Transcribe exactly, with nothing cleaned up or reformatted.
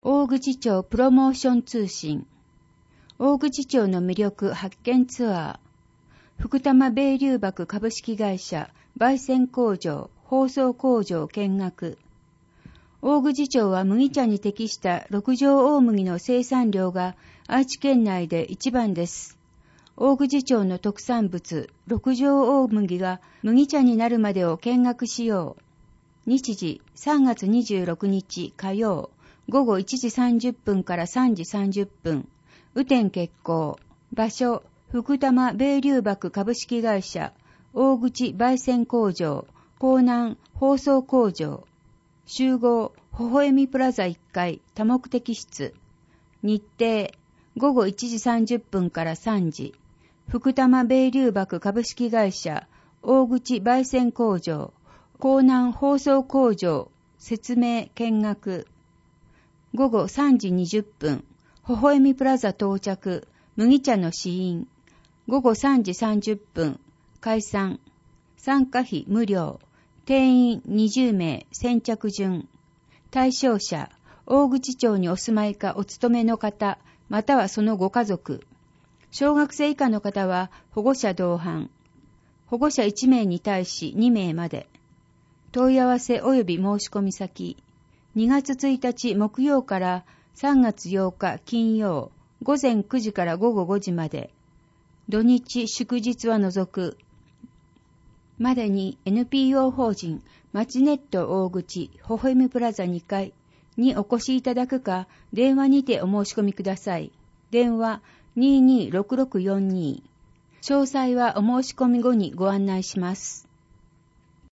大口町プロモーション通信。大口町の魅力発見ツアー。福多間米留箔株式会社焙煎工場、包装工場見学。大口町は麦茶に適した六条大麦の生産量が愛知県内で一番です。大口町の特産物、六条大麦が麦茶になるまでを見学しよう。日時さんがつにじゅうろくにち火曜、午後いちじさんじゅっぷんからさんじさんじゅっぷん。雨天決行。場所、福多間米留箔株式会社、大口焙煎工場、江南包装工場。集合、微笑みプラザいっかい多目的室。日程、午後いちじさんじゅっぷんからさんじ。福多間米留箔株式会社、大口焙煎工場、江南包装工場、説明見学。午後さんじにじゅっぷん、微笑みプラザ到着、麦茶の試飲。午後さんじさんじゅっぷん、解散。参加費無料。定員にじゅうめい、先着順。対象者、大口町にお住まいかお勤めの方、またはそのご家族。小学生以下の方は保護者同伴。保護者いちめいに対しにめいまで。問い合わせ及び申し込み先。にがつついたち木曜からさんがつようか金曜、午前くじから午後ごじまで。土日祝日は除く。までに エヌピーオー 法人マチネット大口微笑みプラザにかいにお越しいただくか、電話にてお申し込みください。電話 にーにーろくろくよんにー。詳細はお申し込み後にご案内します。